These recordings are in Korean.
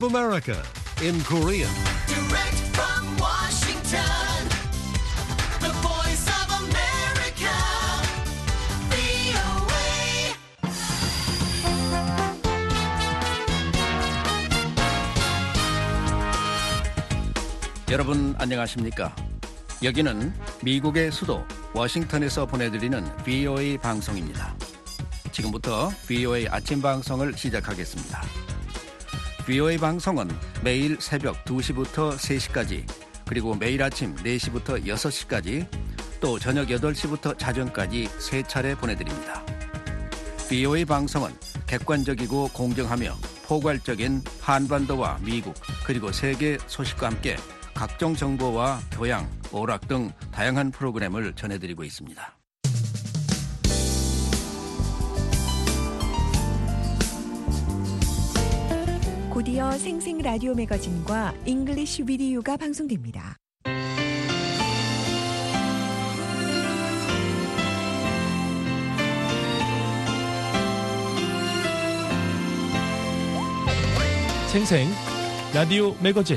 America in Korean. Direct from Washington, the voice of America, VOA. 여러분 안녕하십니까? 여기는 미국의 수도 워싱턴에서 보내드리는 VOA 방송입니다. 지금부터 VOA 아침 방송을 시작하겠습니다. VOA 방송은 매일 새벽 2시부터 3시까지, 그리고 매일 아침 4시부터 6시까지, 또 저녁 8시부터 자정까지 3차례 보내드립니다. VOA 방송은 객관적이고 공정하며 포괄적인 한반도와 미국 그리고 세계 소식과 함께 각종 정보와 교양, 오락 등 다양한 프로그램을 전해드리고 있습니다. 곧이어 생생 라디오 매거진과 잉글리시 비디오가 방송됩니다. 생생 라디오 매거진.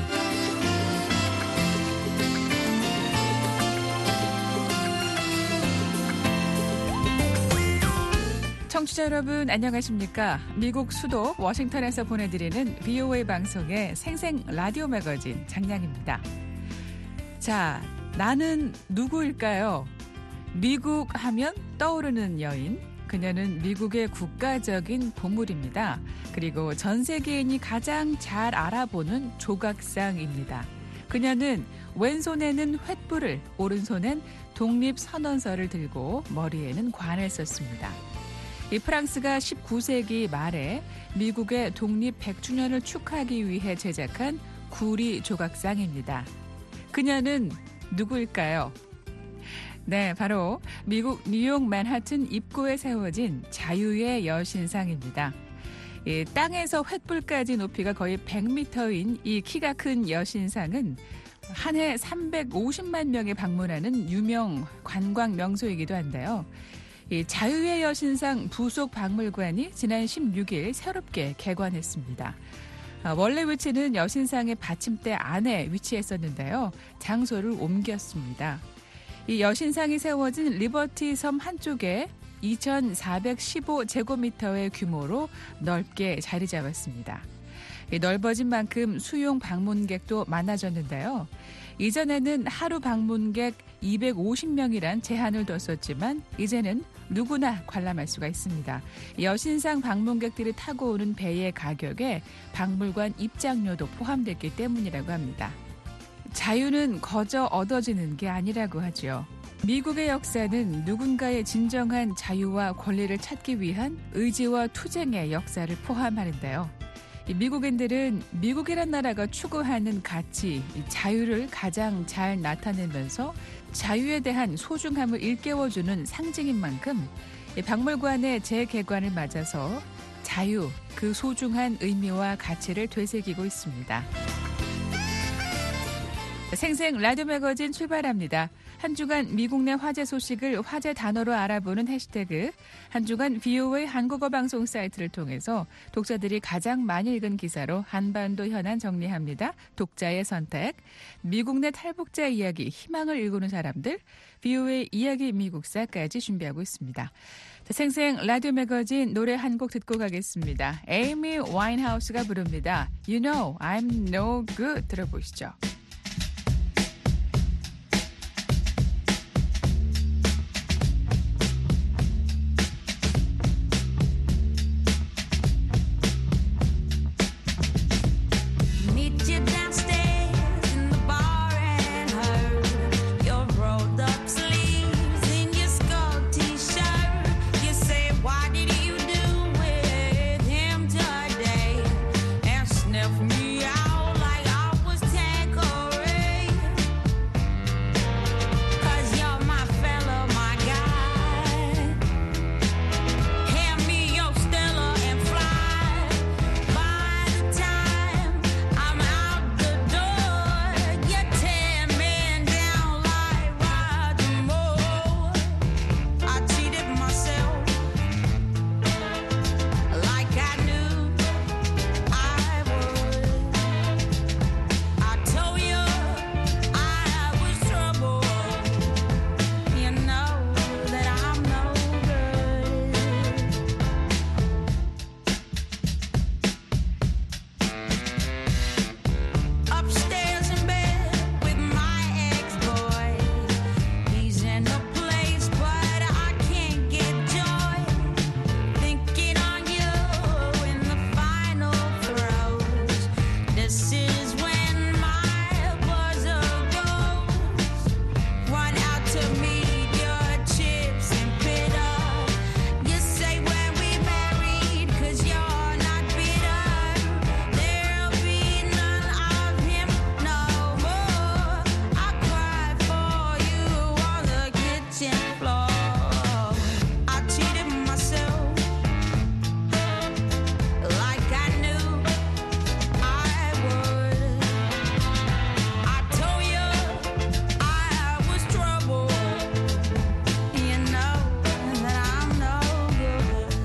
청취자 여러분 안녕하십니까? 미국 수도 워싱턴에서 보내드리는 VOA 방송의 생생 라디오 매거진 장량입니다. 자, 나는 누구일까요? 미국 하면 떠오르는 여인. 그녀는 미국의 국가적인 보물입니다. 그리고 전 세계인이 가장 잘 알아보는 조각상입니다. 그녀는 왼손에는 횃불을, 오른손엔 독립선언서를 들고 머리에는 관을 썼습니다. 이 프랑스가 19세기 말에 미국의 독립 100주년을 축하하기 위해 제작한 구리 조각상입니다. 그녀는 누구일까요? 네, 바로 미국 뉴욕 맨하튼 입구에 세워진 자유의 여신상입니다. 땅에서 횃불까지 높이가 거의 100m인 이 키가 큰 여신상은 한 해 350만 명이 방문하는 유명 관광 명소이기도 한데요. 이 자유의 여신상 부속 박물관이 지난 16일 새롭게 개관했습니다. 원래 위치는 여신상의 받침대 안에 위치했었는데요. 장소를 옮겼습니다. 이 여신상이 세워진 리버티 섬 한쪽에 2,415제곱미터의 규모로 넓게 자리 잡았습니다. 넓어진 만큼 수용 방문객도 많아졌는데요. 이전에는 하루 방문객 250명이란 제한을 뒀었지만 이제는 누구나 관람할 수가 있습니다. 여신상 방문객들이 타고 오는 배의 가격에 박물관 입장료도 포함됐기 때문이라고 합니다. 자유는 거저 얻어지는 게 아니라고 하죠. 미국의 역사는 누군가의 진정한 자유와 권리를 찾기 위한 의지와 투쟁의 역사를 포함하는데요. 미국인들은 미국이란 나라가 추구하는 가치, 자유를 가장 잘 나타내면서 자유에 대한 소중함을 일깨워주는 상징인 만큼 박물관의 재개관을 맞아서 자유, 그 소중한 의미와 가치를 되새기고 있습니다. 생생 라디오 매거진 출발합니다. 한 주간 미국 내 화제 소식을 화제 단어로 알아보는 해시태그, 한 주간 VOA 한국어 방송 사이트를 통해서 독자들이 가장 많이 읽은 기사로 한반도 현안 정리합니다. 독자의 선택, 미국 내 탈북자 이야기, 희망을 일구는 사람들, VOA 이야기 미국사까지 준비하고 있습니다. 생생 라디오 매거진 노래 한 곡 듣고 가겠습니다. 에이미 와인하우스가 부릅니다. You know I'm no good. 들어보시죠. Sniff me out like I was Tango. This is when my buzzer goes. Run out to meet your chips and bitter. You say when we married, 'cause you're not bitter. There'll be none of him no more. I cried for you on the kitchen floor. I cheated myself like I knew I would. I told you I was trouble. You know that I'm no good.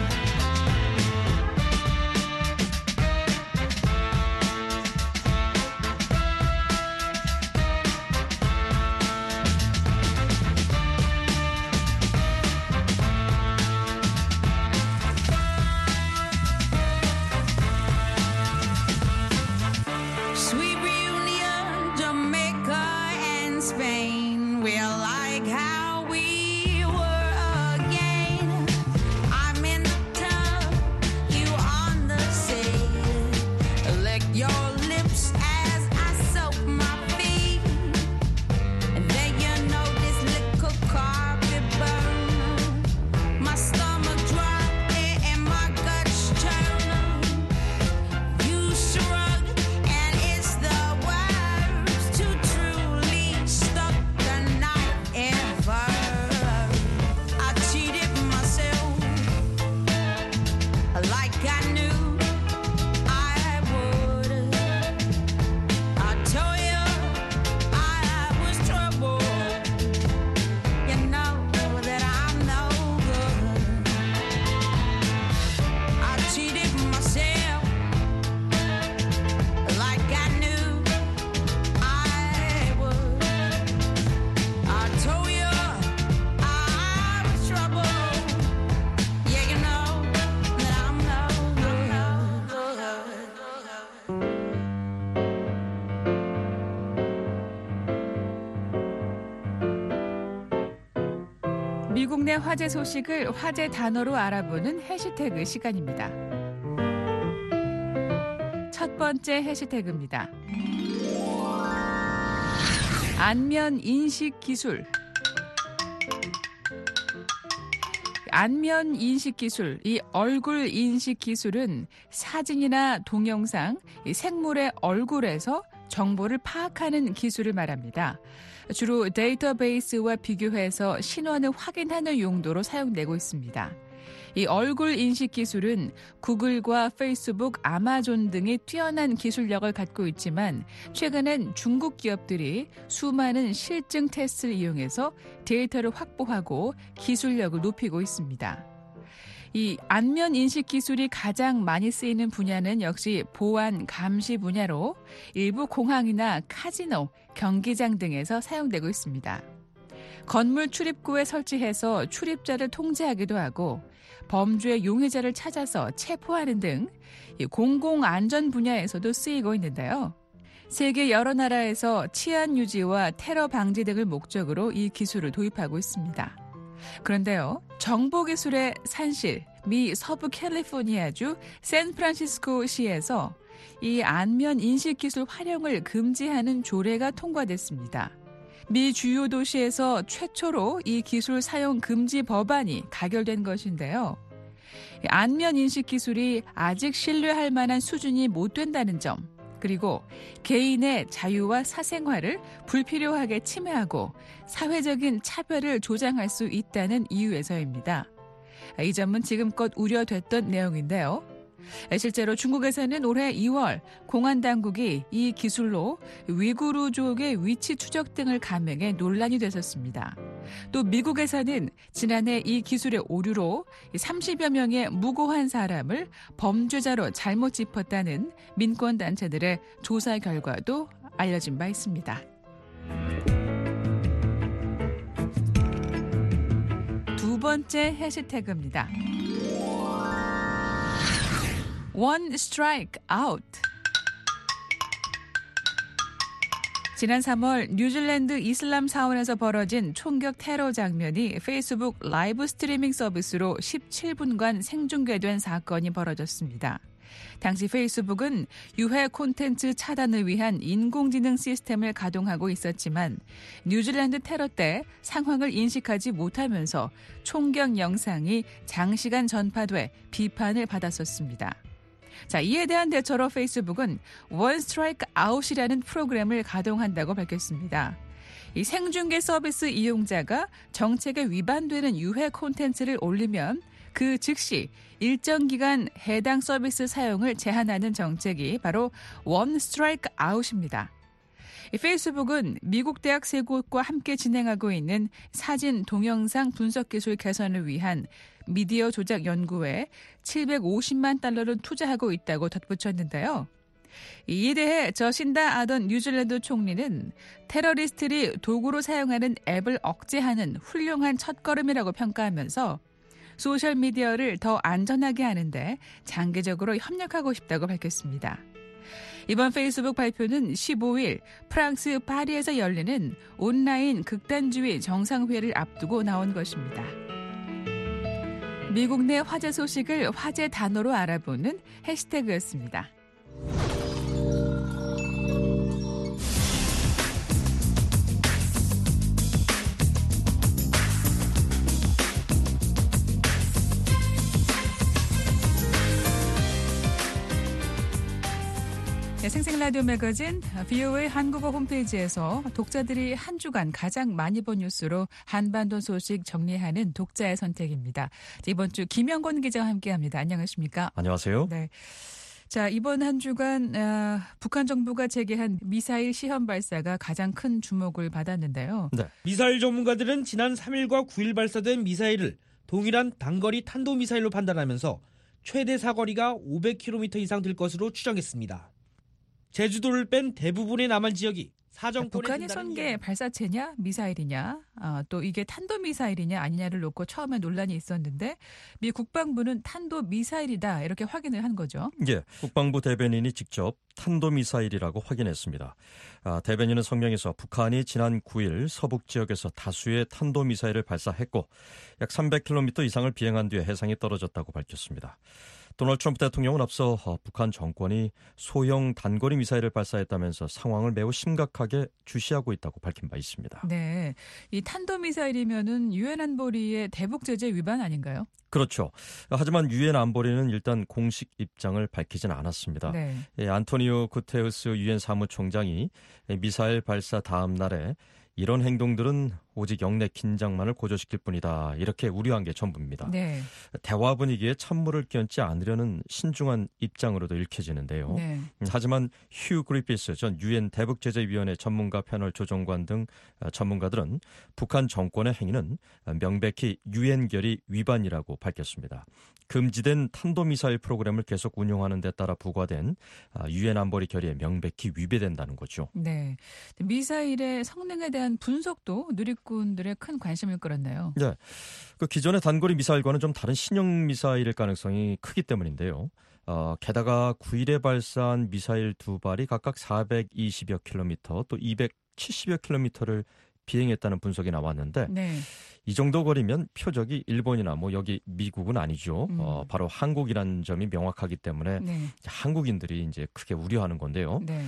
Sweet reunion, Jamaica and Spain. We're like how we were again. I'm in the tub, you on the sea. Lick your lips as I soak my feet. And then you know this little carpet burn. My stomach drop and my guts churn. You shrug, and it's the worst to truly stuck the knife ever. I cheated myself like I knew I would. I told you I was trouble. You know that I'm no good. I cheated myself like I knew I would. I told you I was trouble. Yeah, you know that I'm no good. 미국 내 화제 소식을 화제 단어로 알아보는 해시태그 시간입니다. 첫 번째 해시태그입니다. 안면 인식 기술. 안면 인식 기술, 이 얼굴 인식 기술은 사진이나 동영상, 이 생물의 얼굴에서 정보를 파악하는 기술을 말합니다. 주로 데이터베이스와 비교해서 신원을 확인하는 용도로 사용되고 있습니다. 이 얼굴 인식 기술은 구글과 페이스북, 아마존 등이 뛰어난 기술력을 갖고 있지만 최근엔 중국 기업들이 수많은 실증 테스트를 이용해서 데이터를 확보하고 기술력을 높이고 있습니다. 이 안면 인식 기술이 가장 많이 쓰이는 분야는 역시 보안 감시 분야로 일부 공항이나 카지노, 경기장 등에서 사용되고 있습니다. 건물 출입구에 설치해서 출입자를 통제하기도 하고 범죄 용의자를 찾아서 체포하는 등 공공안전 분야에서도 쓰이고 있는데요. 세계 여러 나라에서 치안 유지와 테러 방지 등을 목적으로 이 기술을 도입하고 있습니다. 그런데요, 정보기술의 산실, 미 서부 캘리포니아주 샌프란시스코시에서 이 안면 인식 기술 활용을 금지하는 조례가 통과됐습니다. 미 주요 도시에서 최초로 이 기술 사용 금지 법안이 가결된 것인데요. 안면 인식 기술이 아직 신뢰할 만한 수준이 못 된다는 점, 그리고 개인의 자유와 사생활을 불필요하게 침해하고 사회적인 차별을 조장할 수 있다는 이유에서입니다. 이 점은 지금껏 우려됐던 내용인데요. 실제로 중국에서는 올해 2월 공안당국이 이 기술로 위구르족의 위치 추적 등을 감행해 논란이 됐었습니다. 또 미국에서는 지난해 이 기술의 오류로 30여 명의 무고한 사람을 범죄자로 잘못 짚었다는 민권단체들의 조사 결과도 알려진 바 있습니다. 두 번째 해시태그입니다. One strike out. 지난 3월 뉴질랜드 이슬람 사원에서 벌어진 총격 테러 장면이 페이스북 라이브 스트리밍 서비스로 17분간 생중계된 사건이 벌어졌습니다. 당시 페이스북은 유해 콘텐츠 차단을 위한 인공지능 시스템을 가동하고 있었지만 뉴질랜드 테러 때 상황을 인식하지 못하면서 총격 영상이 장시간 전파돼 비판을 받았었습니다. 자, 이에 대한 대처로 페이스북은 원 스트라이크 아웃이라는 프로그램을 가동한다고 밝혔습니다. 이 생중계 서비스 이용자가 정책에 위반되는 유해 콘텐츠를 올리면 그 즉시 일정 기간 해당 서비스 사용을 제한하는 정책이 바로 원 스트라이크 아웃입니다. 이 페이스북은 미국 대학 3곳과 함께 진행하고 있는 사진 동영상 분석 기술 개선을 위한 미디어 조작 연구에 750만 달러를 투자하고 있다고 덧붙였는데요. 이에 대해 저신다 아던 뉴질랜드 총리는 테러리스트들이 도구로 사용하는 앱을 억제하는 훌륭한 첫걸음이라고 평가하면서 소셜미디어를 더 안전하게 하는데 장기적으로 협력하고 싶다고 밝혔습니다. 이번 페이스북 발표는 15일 프랑스 파리에서 열리는 온라인 극단주의 정상회의를 앞두고 나온 것입니다. 미국 내 화제 소식을 화제 단어로 알아보는 해시태그였습니다. 생생라디오 매거진 VOA 한국어 홈페이지에서 독자들이 한 주간 가장 많이 본 뉴스로 한반도 소식 정리하는 독자의 선택입니다. 이번 주 김영권 기자와 함께합니다. 안녕하십니까? 안녕하세요. 네. 자, 이번 한 주간 북한 정부가 제기한 미사일 시험 발사가 가장 큰 주목을 받았는데요. 네. 미사일 전문가들은 지난 3일과 9일 발사된 미사일을 동일한 단거리 탄도미사일로 판단하면서 최대 사거리가 500km 이상 될 것으로 추정했습니다. 제주도를 뺀 대부분의 남한 지역이 사정권에 북한이 쏜 게 발사체냐 미사일이냐 또 이게 탄도미사일이냐 아니냐를 놓고 처음에 논란이 있었는데 미 국방부는 탄도미사일이다 이렇게 확인을 한 거죠. 예, 국방부 대변인이 직접 탄도미사일이라고 확인했습니다. 대변인은 성명에서 북한이 지난 9일 서북 지역에서 다수의 탄도미사일을 발사했고 약 300km 이상을 비행한 뒤에 해상에 떨어졌다고 밝혔습니다. 도널드 트럼프 대통령은 앞서 북한 정권이 소형 단거리 미사일을 발사했다면서 상황을 매우 심각하게 주시하고 있다고 밝힌 바 있습니다. 네, 이 탄도미사일이면은 유엔 안보리의 대북 제재 위반 아닌가요? 그렇죠. 하지만 유엔 안보리는 일단 공식 입장을 밝히진 않았습니다. 네. 안토니오 구테우스 유엔 사무총장이 미사일 발사 다음 날에 이런 행동들은 오직 영내 긴장만을 고조시킬 뿐이다. 이렇게 우려한 게 전부입니다. 네. 대화 분위기에 찬물을 끼얹지 않으려는 신중한 입장으로도 읽혀지는데요. 네. 하지만 휴 그리피스 전 유엔 대북제재위원회 전문가 패널 조정관 등 전문가들은 북한 정권의 행위는 명백히 유엔 결의 위반이라고 밝혔습니다. 금지된 탄도미사일 프로그램을 계속 운용하는 데 따라 부과된 유엔 안보리 결의에 명백히 위배된다는 거죠. 네. 미사일의 성능에 대한 분석도 누리꾼들의 큰 관심을 끌었네요. 네. 그 기존의 단거리 미사일과는 좀 다른 신형 미사일일 가능성이 크기 때문인데요. 게다가 9일에 발사한 미사일 두 발이 각각 420여 킬로미터 또 270여 킬로미터를 비행했다는 분석이 나왔는데 네. 이 정도 거리면 표적이 일본이나 여기 미국은 아니죠. 바로 한국이라는 점이 명확하기 때문에 네. 한국인들이 이제 크게 우려하는 건데요. 네.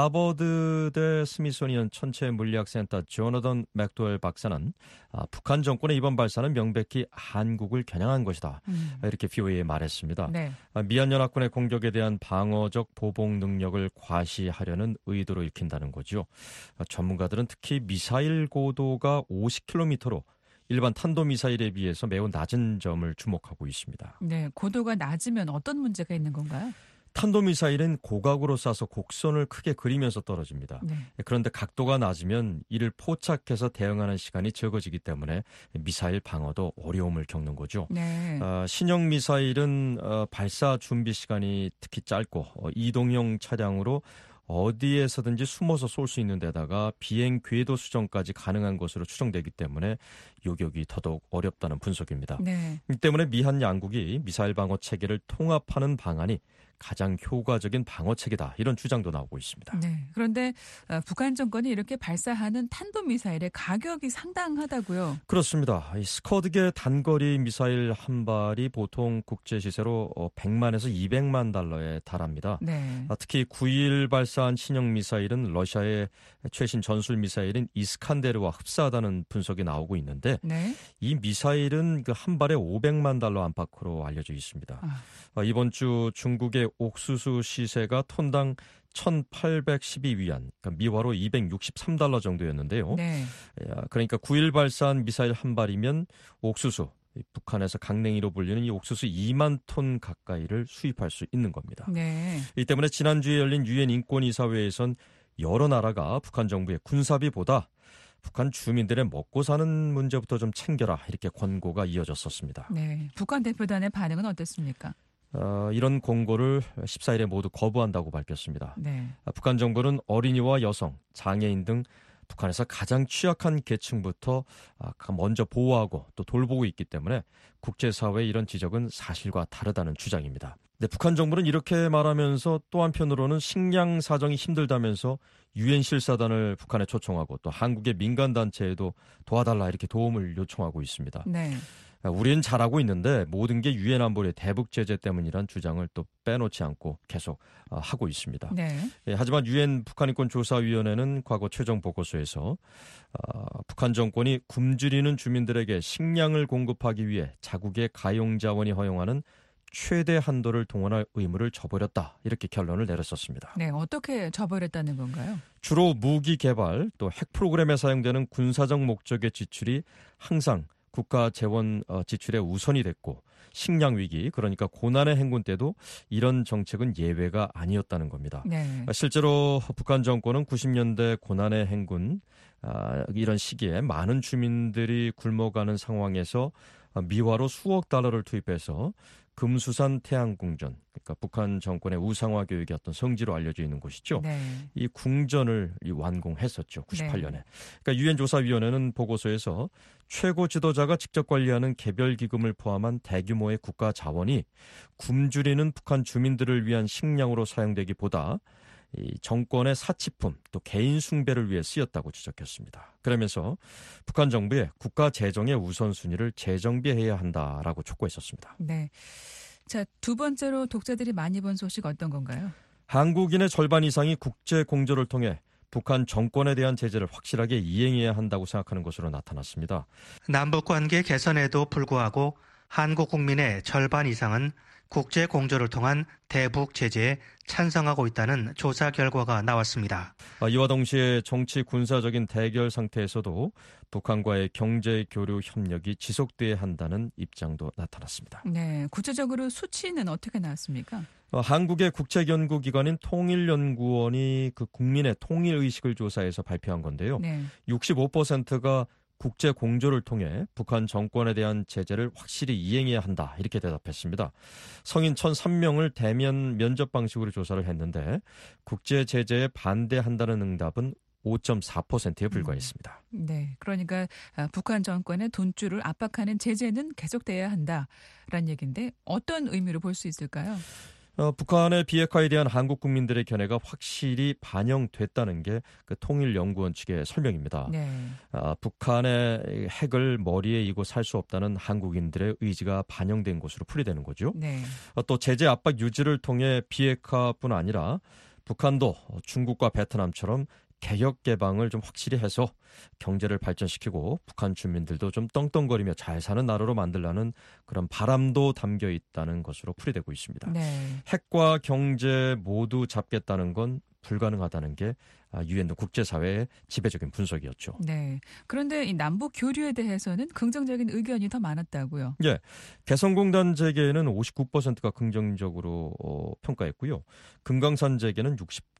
하버드대 스미소니언 천체 물리학센터 조너던 맥도웰 박사는 북한 정권의 이번 발사는 명백히 한국을 겨냥한 것이다. 이렇게 VOA에 말했습니다. 네. 미얀 연합군의 공격에 대한 방어적 보복 능력을 과시하려는 의도로 읽힌다는 거죠. 전문가들은 특히 미사일 고도가 50km로 일반 탄도미사일에 비해서 매우 낮은 점을 주목하고 있습니다. 네, 고도가 낮으면 어떤 문제가 있는 건가요? 탄도미사일은 고각으로 쏴서 곡선을 크게 그리면서 떨어집니다. 네. 그런데 각도가 낮으면 이를 포착해서 대응하는 시간이 적어지기 때문에 미사일 방어도 어려움을 겪는 거죠. 네. 신형 미사일은 발사 준비 시간이 특히 짧고 이동형 차량으로 어디에서든지 숨어서 쏠 수 있는 데다가 비행 궤도 수정까지 가능한 것으로 추정되기 때문에 요격이 더더욱 어렵다는 분석입니다. 네. 이 때문에 미한 양국이 미사일 방어 체계를 통합하는 방안이 가장 효과적인 방어책이다. 이런 주장도 나오고 있습니다. 네. 그런데 북한 정권이 이렇게 발사하는 탄도미사일의 가격이 상당하다고요. 그렇습니다. 이 스커드계 단거리 미사일 한 발이 보통 국제 시세로 100만에서 200만 달러에 달합니다. 네. 특히 9일 발사한 신형 미사일은 러시아의 최신 전술 미사일인 이스칸데르와 흡사하다는 분석이 나오고 있는데 네. 이 미사일은 그 한 발에 500만 달러 안팎으로 알려져 있습니다. 이번 주 중국의 옥수수 시세가 톤당 1,812위안, 그러니까 미화로 263달러 정도였는데요. 네. 그러니까 9일 발사한 미사일 한 발이면 옥수수, 북한에서 강냉이로 불리는 이 옥수수 2만 톤 가까이를 수입할 수 있는 겁니다. 네. 이 때문에 지난주에 열린 유엔 인권이사회에선 여러 나라가 북한 정부의 군사비보다 북한 주민들의 먹고 사는 문제부터 좀 챙겨라 이렇게 권고가 이어졌었습니다. 네. 북한 대표단의 반응은 어땠습니까? 이런 공고를 14일에 모두 거부한다고 밝혔습니다. 네. 북한 정부는 어린이와 여성, 장애인 등 북한에서 가장 취약한 계층부터 먼저 보호하고 또 돌보고 있기 때문에 국제사회의 이런 지적은 사실과 다르다는 주장입니다. 근데 북한 정부는 이렇게 말하면서 또 한편으로는 식량 사정이 힘들다면서 유엔 실사단을 북한에 초청하고 또 한국의 민간단체에도 도와달라 이렇게 도움을 요청하고 있습니다. 네. 우리는 잘하고 있는데 모든 게 유엔 안보리의 대북 제재 때문이란 주장을 또 빼놓지 않고 계속 하고 있습니다. 네. 하지만 유엔 북한인권조사위원회는 과거 최종 보고서에서 북한 정권이 굶주리는 주민들에게 식량을 공급하기 위해 자국의 가용자원이 허용하는 최대 한도를 동원할 의무를 저버렸다. 이렇게 결론을 내렸었습니다. 네. 어떻게 저버렸다는 건가요? 주로 무기 개발 또 핵 프로그램에 사용되는 군사적 목적의 지출이 항상 국가 재원 지출의 우선이 됐고 식량 위기 그러니까 고난의 행군 때도 이런 정책은 예외가 아니었다는 겁니다. 네. 실제로 북한 정권은 90년대 고난의 행군 이런 시기에 많은 주민들이 굶어가는 상황에서 미화로 수억 달러를 투입해서 금수산 태양궁전, 그러니까 북한 정권의 우상화 교육의 어떤 성지로 알려져 있는 곳이죠. 네. 이 궁전을 완공했었죠. 98년에. 네. 그러니까 유엔 조사위원회는 보고서에서 최고 지도자가 직접 관리하는 개별 기금을 포함한 대규모의 국가 자원이 굶주리는 북한 주민들을 위한 식량으로 사용되기보다 이 정권의 사치품 또 개인 숭배를 위해 쓰였다고 지적했습니다. 그러면서 북한 정부의 국가 재정의 우선순위를 재정비해야 한다라고 촉구했었습니다. 네. 자, 두 번째로 독자들이 많이 본 소식 어떤 건가요? 한국인의 절반 이상이 국제 공조를 통해 북한 정권에 대한 제재를 확실하게 이행해야 한다고 생각하는 것으로 나타났습니다. 남북관계 개선에도 불구하고 한국 국민의 절반 이상은 국제 공조를 통한 대북 제재에 찬성하고 있다는 조사 결과가 나왔습니다. 이와 동시에 정치 군사적인 대결 상태에서도 북한과의 경제 교류 협력이 지속돼야 한다는 입장도 나타났습니다. 네. 구체적으로 수치는 어떻게 나왔습니까? 한국의 국책연구기관인 통일연구원이 그 국민의 통일의식을 조사해서 발표한 건데요. 네. 65%가 국제 공조를 통해 북한 정권에 대한 제재를 확실히 이행해야 한다 이렇게 대답했습니다. 성인 1,003명을 대면 면접 방식으로 조사를 했는데 국제 제재에 반대한다는 응답은 5.4%에 불과했습니다. 네. 그러니까 북한 정권의 돈줄을 압박하는 제재는 계속돼야 한다라는 얘기인데 어떤 의미로 볼 수 있을까요? 북한의 비핵화에 대한 한국 국민들의 견해가 확실히 반영됐다는 게 그 통일연구원 측의 설명입니다. 네. 북한의 핵을 머리에 이고 살 수 없다는 한국인들의 의지가 반영된 것으로 풀이되는 거죠. 네. 또 제재 압박 유지를 통해 비핵화뿐 아니라 북한도 중국과 베트남처럼 개혁 개방을 좀 확실히 해서 경제를 발전시키고 북한 주민들도 좀 떵떵거리며 잘 사는 나라로 만들라는 그런 바람도 담겨 있다는 것으로 풀이되고 있습니다. 네. 핵과 경제 모두 잡겠다는 건 불가능하다는 게 유엔 국제사회의 지배적인 분석이었죠. 네. 그런데 이 남북 교류에 대해서는 긍정적인 의견이 더 많았다고요. 예, 개성공단 재개는 59%가 긍정적으로 평가했고요. 금강산 재개는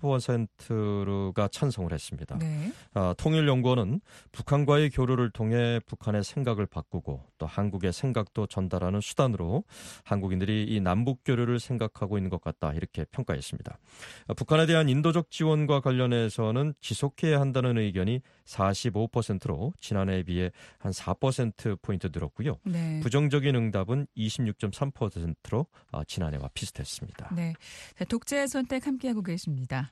60%가 찬성을 했습니다. 네. 통일연구원은 북한과의 교류를 통해 북한의 생각을 바꾸고 또 한국의 생각도 전달하는 수단으로 한국인들이 이 남북 교류를 생각하고 있는 것 같다 이렇게 평가했습니다. 북한에 대한 인도적 지원과 관련해서 중에서는 지속해야 한다는 의견이 45%로 지난해에 비해 한 4%포인트 늘었고요. 네. 부정적인 응답은 26.3%로 지난해와 비슷했습니다. 네. 자, 독재의 선택 함께하고 계십니다.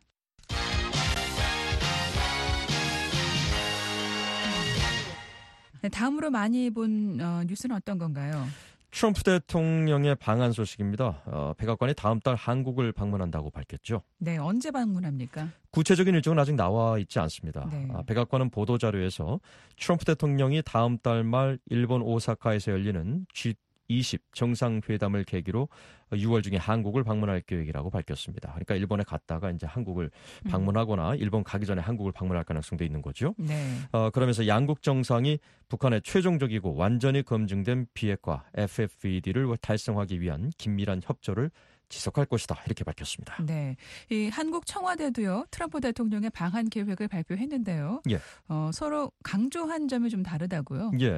네, 다음으로 많이 본 뉴스는 어떤 건가요? 트럼프 대통령의 방한 소식입니다. 백악관이 다음 달 한국을 방문한다고 밝혔죠. 네, 언제 방문합니까? 구체적인 일정은 아직 나와 있지 않습니다. 네. 백악관은 보도자료에서 트럼프 대통령이 다음 달 말 일본 오사카에서 열리는 G20 정상회담을 계기로 6월 중에 한국을 방문할 계획이라고 밝혔습니다. 그러니까 일본에 갔다가 이제 한국을 방문하거나 일본 가기 전에 한국을 방문할 가능성도 있는 거죠. 네. 그러면서 양국 정상이 북한의 최종적이고 완전히 검증된 비핵화 FFVD를 달성하기 위한 긴밀한 협조를 지속할 것이다 이렇게 밝혔습니다. 네, 이 한국 청와대도요 트럼프 대통령의 방한 계획을 발표했는데요. 예. 서로 강조한 점이 좀 다르다고요. 예.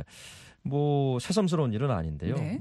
뭐 새삼스러운 일은 아닌데요. 네.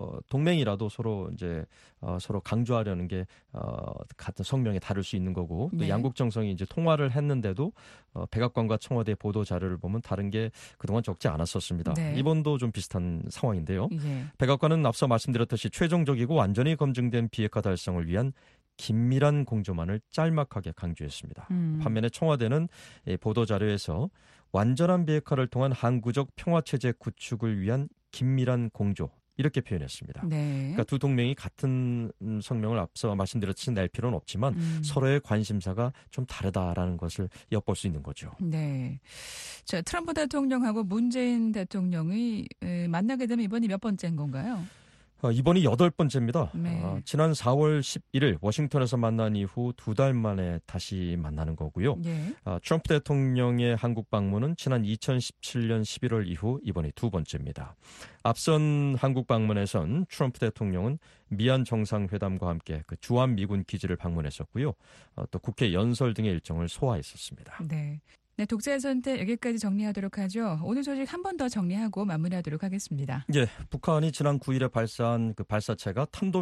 동맹이라도 서로 이제 서로 강조하려는 게 같은 성명이 다를 수 있는 거고 또 네. 양국 정상이 이제 통화를 했는데도 백악관과 청와대 보도 자료를 보면 다른 게 그동안 적지 않았었습니다. 네. 이번도 좀 비슷한 상황인데요. 예. 백악관은 앞서 말씀드렸듯이 최종적이고 완전히 검증된 비핵화 달성을 위한 긴밀한 공조만을 짤막하게 강조했습니다. 반면에 청와대는 보도자료에서 완전한 비핵화를 통한 항구적 평화체제 구축을 위한 긴밀한 공조 이렇게 표현했습니다. 네. 그러니까 두 동맹이 같은 성명을 앞서 말씀드렸듯이 낼 필요는 없지만 서로의 관심사가 좀 다르다라는 것을 엿볼 수 있는 거죠. 네. 자, 트럼프 대통령하고 문재인 대통령이 만나게 되면 이번이 몇 번째인 건가요? 이번이 8번째입니다. 네. 지난 4월 11일 워싱턴에서 만난 이후 2달 만에 다시 만나는 거고요. 예. 트럼프 대통령의 한국 방문은 지난 2017년 11월 이후 이번이 2번째입니다. 앞선 한국 방문에선 트럼프 대통령은 미얀 정상회담과 함께 그 주한 미군 기지를 방문했었고요. 또 국회 연설 등의 일정을 소화했었습니다. 네. 네, 독재의 선택 여기까지 정리하도록 하죠. 오늘 소식 한 번 더 정리하고 마무리하도록 하겠습니다. 예, 북한이 지난 9일에 발사한 그 발사체가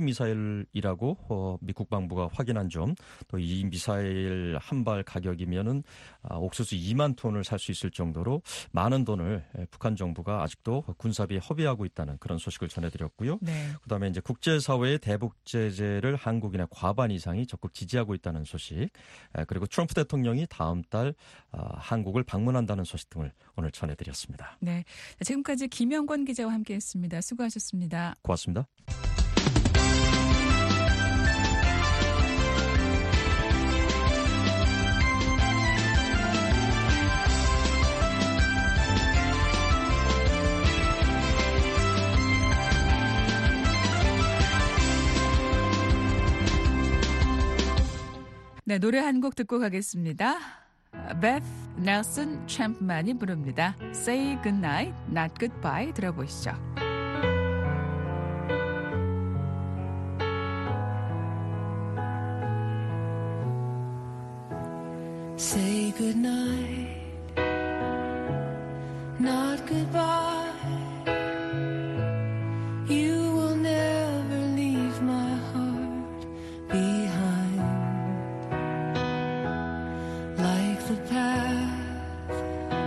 탄도미사일이라고 미국 방부가 확인한 점, 또 이 미사일 한 발 가격이면은 옥수수 2만 톤을 살 수 있을 정도로 많은 돈을 북한 정부가 아직도 군사비에 허비하고 있다는 그런 소식을 전해드렸고요. 네. 그다음에 이제 국제사회의 대북 제재를 한국인의 과반 이상이 적극 지지하고 있다는 소식, 그리고 트럼프 대통령이 다음 달 한국을 방문한다는 소식 등을 오늘 전해드렸습니다. 네. 지금까지 김영권 기자와 함께했습니다. 수고하셨습니다. 고맙습니다. 네, 노래 한 곡 듣고 가겠습니다. 베스 넬슨 챔프만이 부릅니다. Say goodnight, not goodbye 들어보시죠. Say goodnight, not goodbye. You will never leave my heart behind. Like the path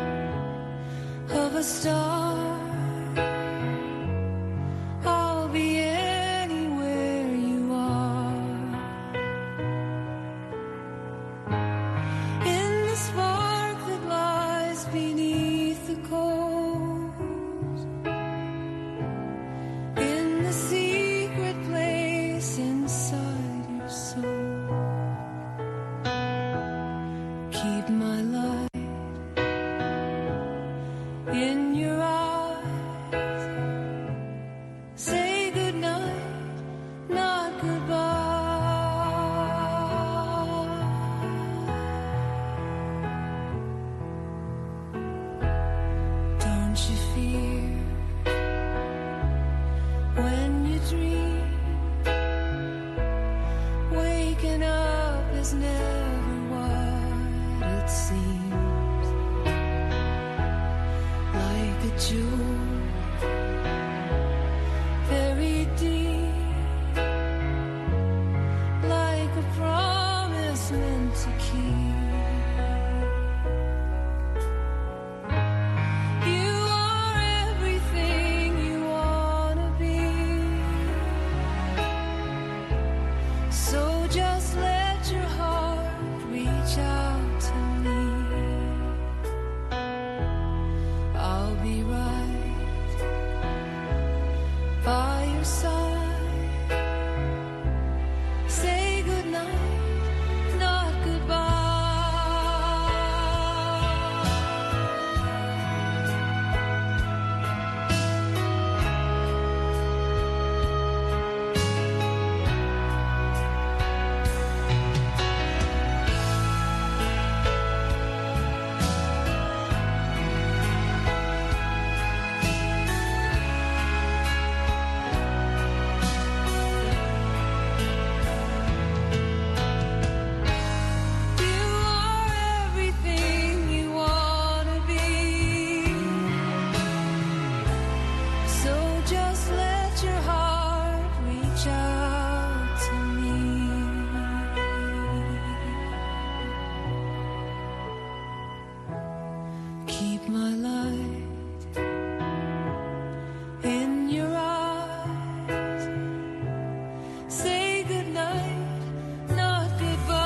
of a star, I'll be anywhere you are. In the spark that lies beneath the coals, in the secret place inside your soul, keep my light in your eyes. Say goodnight, not goodbye. Don't you fear when you dream? Waking up is never what it seems. Like a jewel buried deep, like a promise meant to keep. keep my light in your eyes. Say goodnight, not goodbye.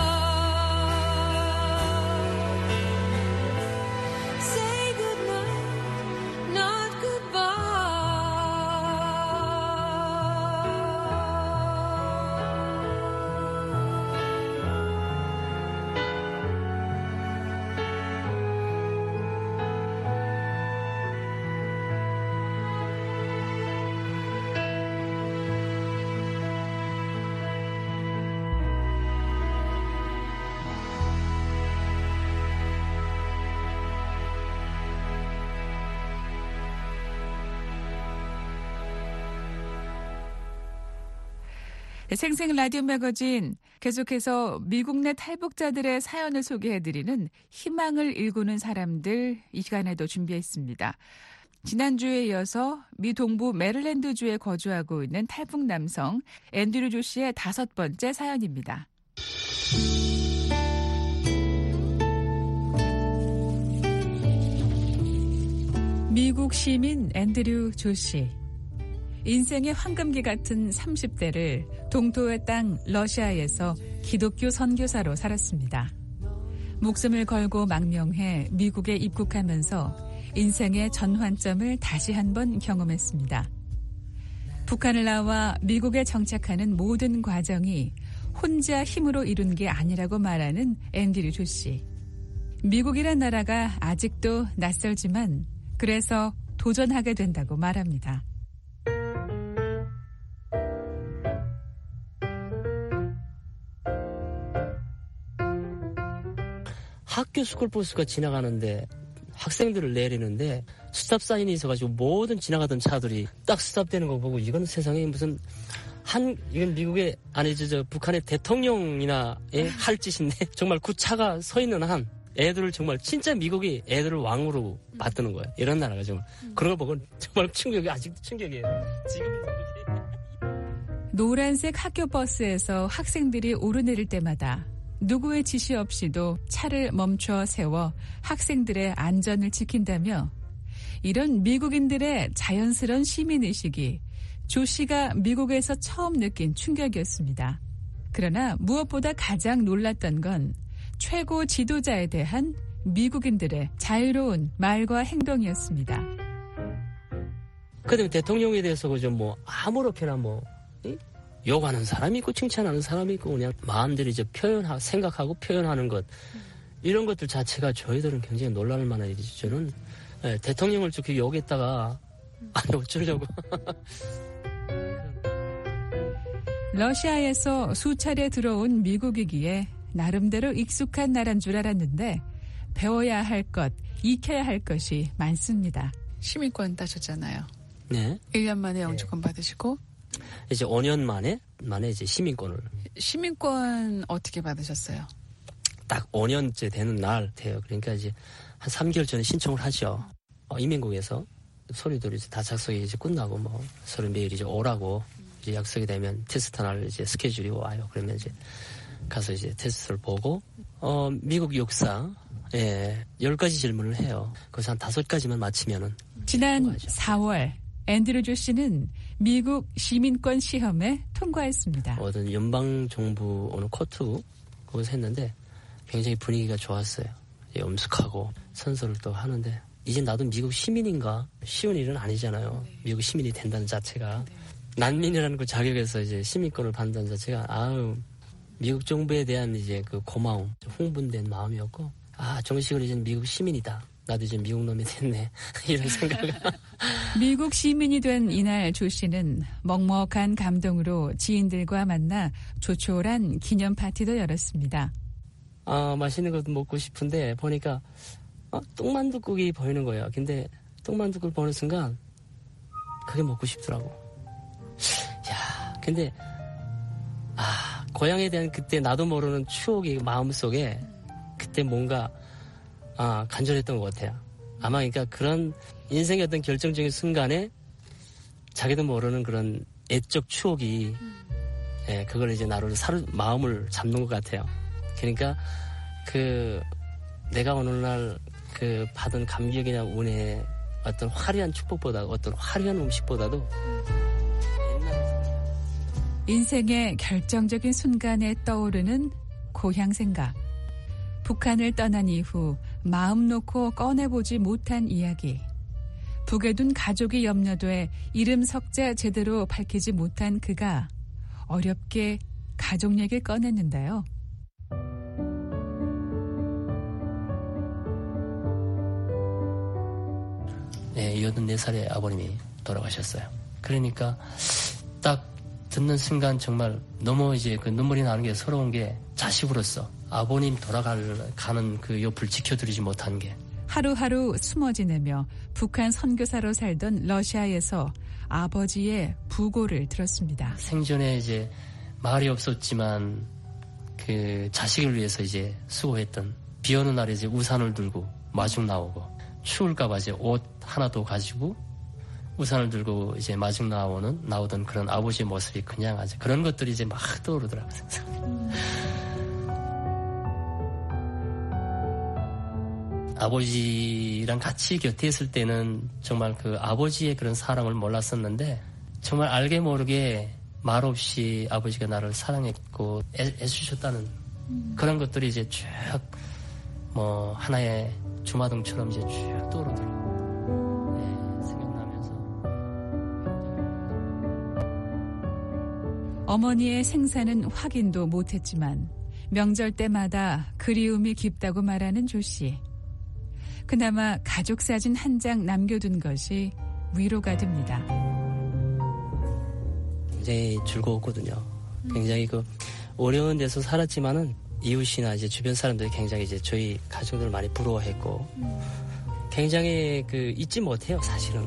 Say goodnight, not 생생 라디오 매거진 계속해서 미국 내 탈북자들의 사연을 소개해드리는 희망을 일구는 사람들 이 시간에도 준비했습니다. 지난주에 이어서 미 동부 메릴랜드주에 거주하고 있는 탈북 남성 앤드류 조씨의 5번째 사연입니다. 미국 시민 앤드류 조씨. 인생의 황금기 같은 30대를 동토의 땅 러시아에서 기독교 선교사로 살았습니다. 목숨을 걸고 망명해 미국에 입국하면서 인생의 전환점을 다시 한번 경험했습니다. 북한을 나와 미국에 정착하는 모든 과정이 혼자 힘으로 이룬 게 아니라고 말하는 앤드류 조씨. 미국이란 나라가 아직도 낯설지만 그래서 도전하게 된다고 말합니다. 학교 스쿨버스가 지나가는데 학생들을 내리는데 스탑 사인이 있어가지고 모든 지나가던 차들이 딱 스탑되는 거 보고 이건 세상에 무슨 이건 미국의 아니죠 저 북한의 대통령이나 할 짓인데 정말 그 차가 서 있는 한 애들을 정말 진짜 미국이 애들을 왕으로 받드는 거예요. 이런 나라가 정말 그런 걸 보고 정말 충격이 아직도 충격이에요. 지금 노란색 학교 버스에서 학생들이 오르내릴 때마다 누구의 지시 없이도 차를 멈춰 세워 학생들의 안전을 지킨다며 이런 미국인들의 자연스러운 시민의식이 조 씨가 미국에서 처음 느낀 충격이었습니다. 그러나 무엇보다 가장 놀랐던 건 최고 지도자에 대한 미국인들의 자유로운 말과 행동이었습니다. 그다음에 대통령에 대해서 그저 아무렇게나 욕하는 사람이 있고 칭찬하는 사람이 있고 그냥 마음대로 이제 생각하고 표현하는 것 이런 것들 자체가 저희들은 굉장히 놀랄 만한 일이죠. 저는 대통령을 저렇게 욕했다가 어쩌려고. 러시아에서 수차례 들어온 미국이기에 나름대로 익숙한 나라인 줄 알았는데 배워야 할 것, 익혀야 할 것이 많습니다. 시민권 따셨잖아요. 네. 1년 만에 영주권 받으시고 이제 5년 만에 이제 시민권을. 시민권 어떻게 받으셨어요? 딱 5년째 되는 날 돼요. 그러니까 이제 한 3개월 전에 신청을 하죠. 이민국에서 서류들이 다 작성이 이제 끝나고 서류 매일 이제 오라고 이제 약속이 되면 테스트 날 이제 스케줄이 와요. 그러면 이제 가서 이제 테스트를 보고 미국 역사 10가지 질문을 해요. 그래서 한 5가지만 맞히면은. 지난 4월 앤드류 조 씨는 미국 시민권 시험에 통과했습니다. 어떤 연방정부 어느 코트 거기서 했는데 굉장히 분위기가 좋았어요. 엄숙하고 선서를 또 하는데 이제 나도 미국 시민인가? 쉬운 일은 아니잖아요. 미국 시민이 된다는 자체가. 난민이라는 그 자격에서 이제 시민권을 받는다는 자체가 미국 정부에 대한 이제 그 고마움, 흥분된 마음이었고 정식으로 이제 미국 시민이다. 나도 이제 미국 놈이 됐네. 이런 생각을. 미국 시민이 된 이날 조 씨는 먹먹한 감동으로 지인들과 만나 조촐한 기념 파티도 열었습니다. 맛있는 것도 먹고 싶은데 보니까 똥만둣국이 보이는 거예요. 근데 똥만둣국을 보는 순간 그게 먹고 싶더라고. 야, 근데 고향에 대한 그때 나도 모르는 추억이 마음속에 그때 뭔가 간절했던 것 같아요. 아마 그러니까 그런 인생의 어떤 결정적인 순간에 자기도 모르는 그런 애적 추억이 그걸 이제 나를 마음을 잡는 것 같아요. 그러니까 내가 오늘날 그 받은 감격이나 운의 어떤 화려한 축복보다 어떤 화려한 음식보다도 인생의 결정적인 순간에 떠오르는 고향 생각. 북한을 떠난 이후 마음 놓고 꺼내보지 못한 이야기. 북에 둔 가족이 염려돼 이름 석자 제대로 밝히지 못한 그가 어렵게 가족 얘기를 꺼냈는데요. 네, 84살의 아버님이 돌아가셨어요. 그러니까 딱 듣는 순간 정말 너무 이제 그 눈물이 나는 게 서러운 게 자식으로서 아버님 돌아가는 그 옆을 지켜드리지 못한 게 하루하루 숨어 지내며 북한 선교사로 살던 러시아에서 아버지의 부고를 들었습니다. 생전에 이제 말이 없었지만 그 자식을 위해서 이제 수고했던 비 오는 날에 이제 우산을 들고 마중 나오고 추울까봐 이제 옷 하나도 가지고 우산을 들고 이제 마중 나오던 그런 아버지의 모습이 그냥 아주 그런 것들이 이제 막 떠오르더라고요. 아버지랑 같이 곁에 있을 때는 정말 그 아버지의 그런 사랑을 몰랐었는데 정말 알게 모르게 말없이 아버지가 나를 사랑했고 애쓰셨다는 그런 것들이 이제 쭉 뭐 하나의 주마등처럼 이제 쭉 떠오르더라고요. 네, 생각나면서 어머니의 생사는 확인도 못했지만 명절 때마다 그리움이 깊다고 말하는 조 씨. 그나마 가족 사진 한 장 남겨둔 것이 위로가 됩니다. 굉장히 즐거웠거든요. 굉장히 그 어려운 데서 살았지만은 이웃이나 이제 주변 사람들이 굉장히 이제 저희 가족들 많이 부러워했고 굉장히 그 잊지 못해요, 사실은.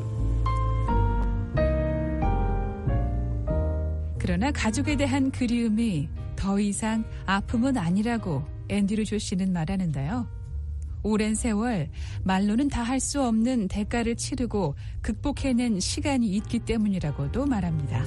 그러나 가족에 대한 그리움이 더 이상 아픔은 아니라고 앤드류 조 씨는 말하는데요. 오랜 세월 말로는 다 할 수 없는 대가를 치르고 극복해낸 시간이 있기 때문이라고도 말합니다.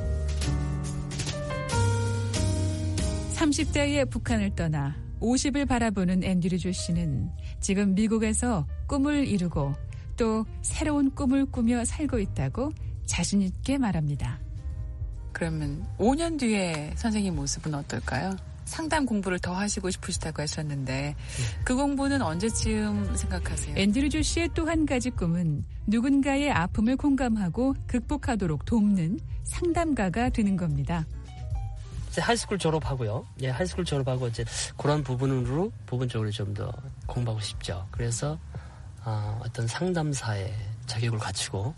30대에 북한을 떠나 50을 바라보는 앤드류 조 씨는 지금 미국에서 꿈을 이루고 또 새로운 꿈을 꾸며 살고 있다고 자신 있게 말합니다. 그러면 5년 뒤에 선생님 모습은 어떨까요? 상담 공부를 더 하시고 싶으시다고 하셨는데 그 공부는 언제쯤 생각하세요? 앤드류 조 씨의 또 한 가지 꿈은 누군가의 아픔을 공감하고 극복하도록 돕는 상담가가 되는 겁니다. 이제 하이스쿨 졸업하고요. 예, 하이스쿨 졸업하고 이제 그런 부분적으로 좀 더 공부하고 싶죠. 그래서 어떤 상담사의 자격을 갖추고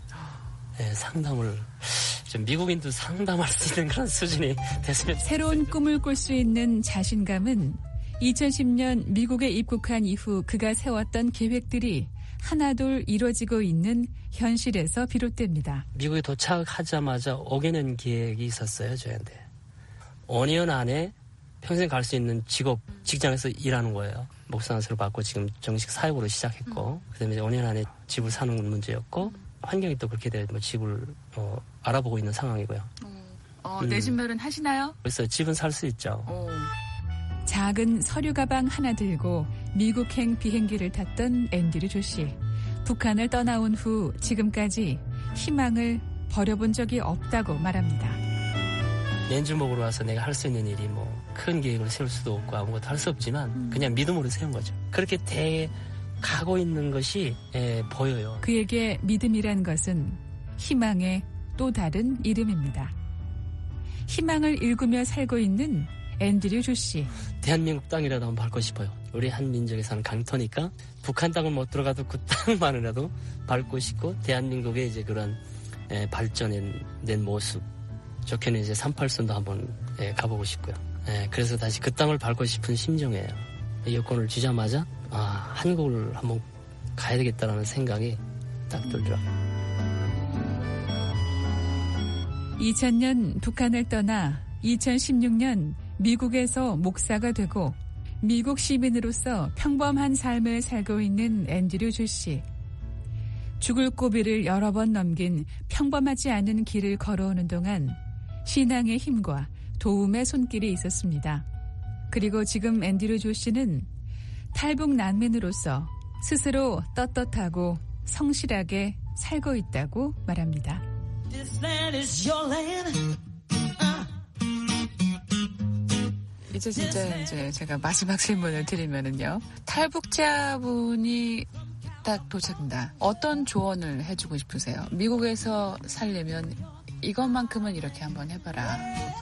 상담을 좀 미국인도 상담할 수 있는 그런 수준이 됐으면 새로운 꿈을 꿀 수 있는 자신감은 2010년 미국에 입국한 이후 그가 세웠던 계획들이 하나둘 이뤄지고 있는 현실에서 비롯됩니다. 미국에 도착하자마자 오게낸 계획이 있었어요, 저한테. 5년 안에 평생 갈 수 있는 직장에서 일하는 거예요. 목사안수를 받고 지금 정식 사역으로 시작했고, 그다음에 이제 5년 안에 집을 사는 건 문제였고, 환경이 또 그렇게 돼서 집을 알아보고 있는 상황이고요. 내신 말은 하시나요? 그래서 집은 살 수 있죠. 작은 서류 가방 하나 들고 미국행 비행기를 탔던 앤드류 조 씨. 북한을 떠나온 후 지금까지 희망을 버려본 적이 없다고 말합니다. 맨주먹으로 와서 내가 할 수 있는 일이 뭐 큰 계획을 세울 수도 없고 아무것도 할 수 없지만 그냥 믿음으로 세운 거죠. 그렇게 가고 있는 것이 보여요. 그에게 믿음이란 것은 희망의 또 다른 이름입니다. 희망을 일구며 살고 있는 앤드류 조 씨. 대한민국 땅이라도 한번 밟고 싶어요. 우리 한 민족에 사는 강터니까 북한 땅을 못 들어가도 그 땅만이라도 밟고 싶고 대한민국의 이제 그런 발전된 모습 좋게는 이제 38선도 한번 가보고 싶고요. 그래서 다시 그 땅을 밟고 싶은 심정이에요. 여권을 주자마자 한국을 한번 가야 되겠다라는 생각이 딱 들더라고요. 2000년 북한을 떠나 2016년 미국에서 목사가 되고 미국 시민으로서 평범한 삶을 살고 있는 앤드류 조 씨. 죽을 고비를 여러 번 넘긴 평범하지 않은 길을 걸어오는 동안 신앙의 힘과 도움의 손길이 있었습니다. 그리고 지금 앤드류 조 씨는 탈북 난민으로서 스스로 떳떳하고 성실하게 살고 있다고 말합니다. This land is your land. 이제 제가 마지막 질문을 드리면은요. 탈북자분이 딱 도착한다. 어떤 조언을 해주고 싶으세요? 미국에서 살려면 이것만큼은 이렇게 한번 해봐라.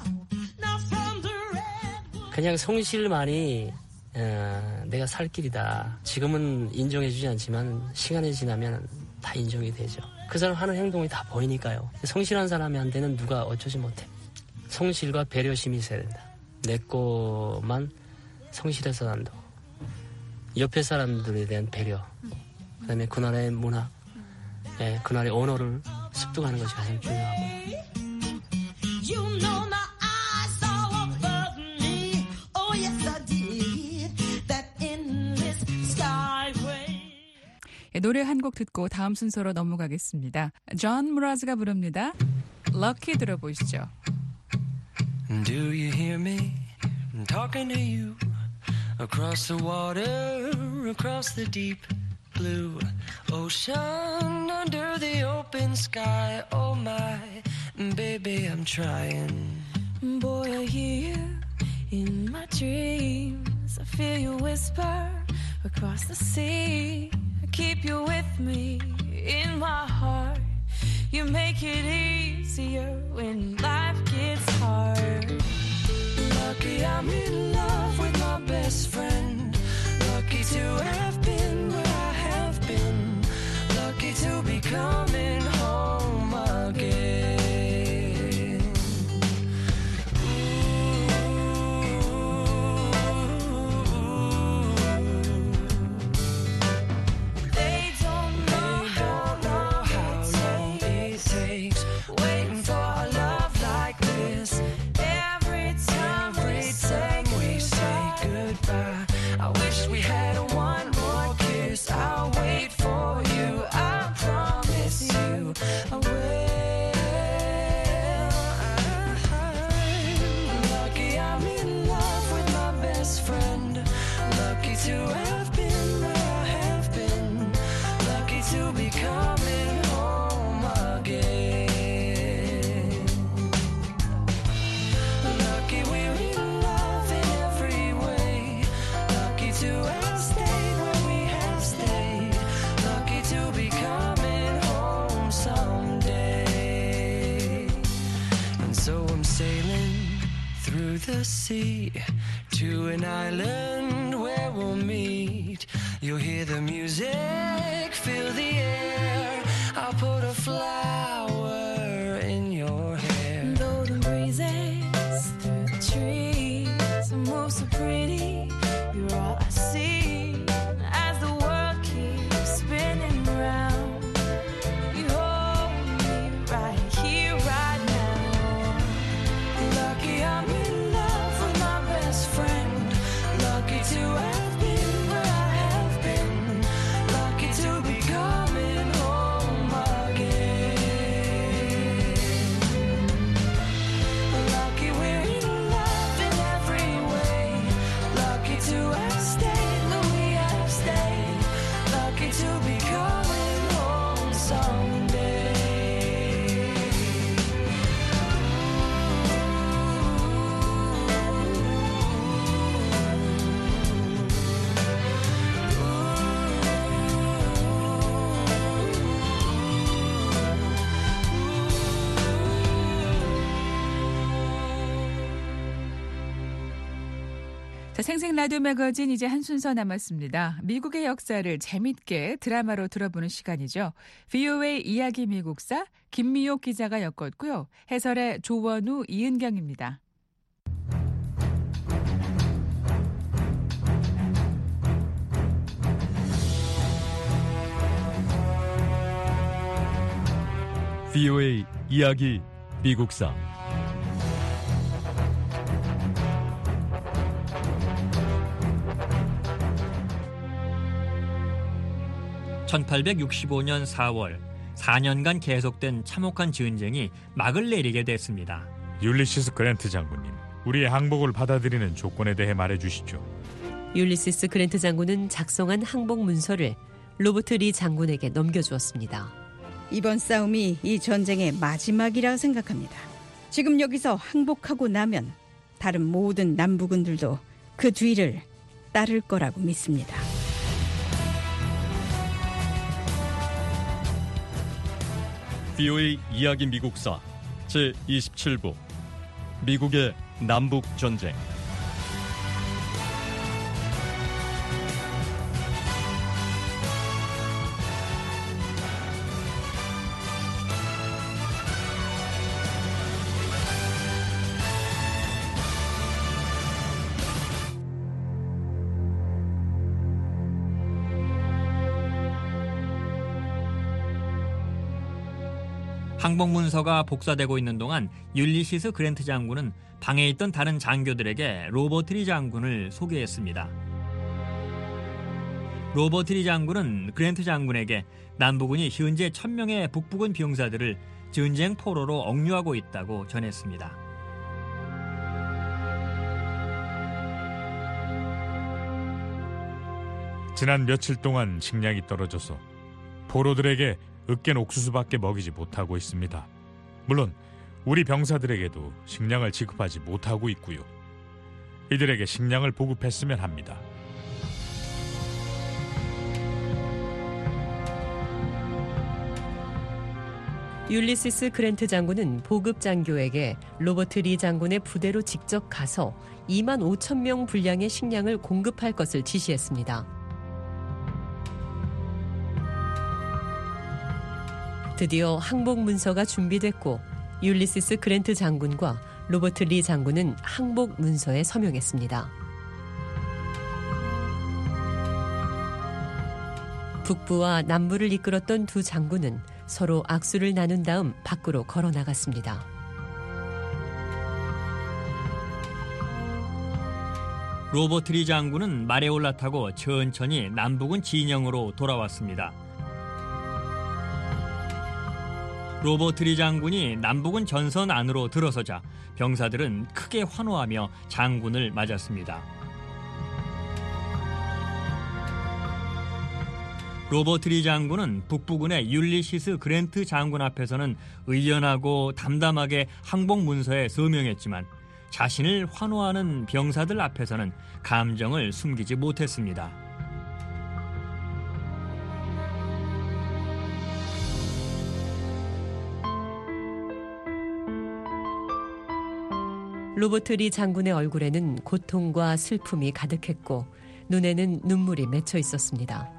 그냥 성실만이 내가 살 길이다. 지금은 인정해주지 않지만 시간이 지나면 다 인정이 되죠. 그 사람 하는 행동이 다 보이니까요. 성실한 사람한테는 누가 어쩌지 못해. 성실과 배려심이 있어야 된다. 내 거만 성실해서 한다고. 옆에 사람들에 대한 배려, 그다음에 그 나라의 문화, 그 나라의 언어를 습득하는 것이 가장 중요하고. You know my eyes saw above me. Oh yes I did. That endless skyway. 노래 한 곡 듣고 다음 순서로 넘어가겠습니다. 존 무라즈가 부릅니다. 럭키 들어보시죠. Do you hear me? I'm talking to you across the water, across the deep blue ocean, under the open sky. Oh my, baby, I'm trying. Boy, I hear you in my dreams. I feel you whisper across the sea. I keep you with me in my heart. You make it easier when life gets hard. Lucky I'm in love with my best friend. Lucky to have been where I have been. Lucky to be coming home again. They don't know how long it takes waiting for a love like this. Every time we say goodbye, I wish we had one more kiss. I'll wait for you. I promise you I will. Lucky I'm in love with my best friend. Lucky to have been where I have been. Lucky to be coming home again. Lucky we're in love in every way. Lucky to have stayed where we have stayed. Lucky to be coming home someday. And so I'm sailing through the sea to an island where we'll meet. You'll hear the music, feel the air. I'll put a flower in your hair. golden breezes through the trees move so pretty. You're all I see as the world keeps spinning round. You hold me right here, right now. Lucky I'm in love with my best friend. Lucky to have been where I have been. Lucky to be coming home again. Lucky we're in love in every way. Lucky to have stayed where we have stayed. Lucky to be coming home someday. 자, 생생 라디오 매거진 이제 한 순서 남았습니다. 미국의 역사를 재밌게 드라마로 들어보는 시간이죠. VOA 이야기 미국사 김미옥 기자가 엮었고요. 해설의 조원우, 이은경입니다. VOA 이야기 미국사 1865년 4월 4년간 계속된 참혹한 전쟁이 막을 내리게 됐습니다. 율리시스 그랜트 장군님, 우리의 항복을 받아들이는 조건에 대해 말해주시죠. 율리시스 그랜트 장군은 작성한 항복 문서를 로버트 리 장군에게 넘겨주었습니다. 이번 싸움이 이 전쟁의 마지막이라 생각합니다. 지금 여기서 항복하고 나면 다른 모든 남부군들도 그 뒤를 따를 거라고 믿습니다. VOA 이야기 미국사 제27부 미국의 남북전쟁. 항복 문서가 복사되고 있는 동안 율리시스 그랜트 장군은 방에 있던 다른 장교들에게 로버트 리 장군을 소개했습니다. 로버트 리 장군은 그랜트 장군에게 남부군이 현재 1000명의 북부군 병사들을 전쟁 포로로 억류하고 있다고 전했습니다. 지난 며칠 동안 식량이 떨어져서 포로들에게 으깬 옥수수밖에 먹이지 못하고 있습니다. 물론 우리 병사들에게도 식량을 지급하지 못하고 있고요. 이들에게 식량을 보급했으면 합니다. 율리시스 그랜트 장군은 보급 장교에게 로버트 리 장군의 부대로 직접 가서 2만 5천 명 분량의 식량을 공급할 것을 지시했습니다. 드디어 항복 문서가 준비됐고 율리시스 그랜트 장군과 로버트 리 장군은 항복 문서에 서명했습니다. 북부와 남부를 이끌었던 두 장군은 서로 악수를 나눈 다음 밖으로 걸어 나갔습니다. 로버트 리 장군은 말에 올라타고 천천히 남부군 진영으로 돌아왔습니다. 로버트 리 장군이 남부군 전선 안으로 들어서자 병사들은 크게 환호하며 장군을 맞았습니다. 로버트 리 장군은 북부군의 율리시스 그랜트 장군 앞에서는 의연하고 담담하게 항복 문서에 서명했지만 자신을 환호하는 병사들 앞에서는 감정을 숨기지 못했습니다. 로버트 리 장군의 얼굴에는 고통과 슬픔이 가득했고 눈에는 눈물이 맺혀 있었습니다.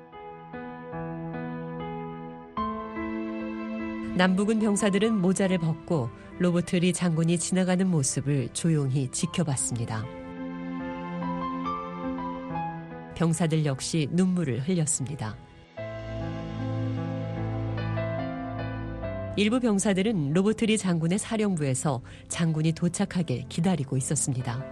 남부군 병사들은 모자를 벗고 로버트 리 장군이 지나가는 모습을 조용히 지켜봤습니다. 병사들 역시 눈물을 흘렸습니다. 일부 병사들은 로버트 리 장군의 사령부에서 장군이 도착하길 기다리고 있었습니다.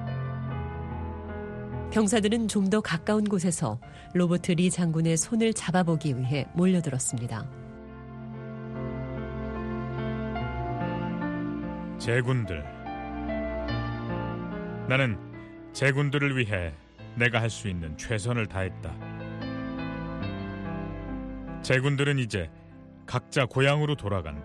병사들은 좀 더 가까운 곳에서 로버트 리 장군의 손을 잡아보기 위해 몰려들었습니다. 제군들, 나는 제군들을 위해 내가 할 수 있는 최선을 다했다. 제군들은 이제 각자 고향으로 돌아간다.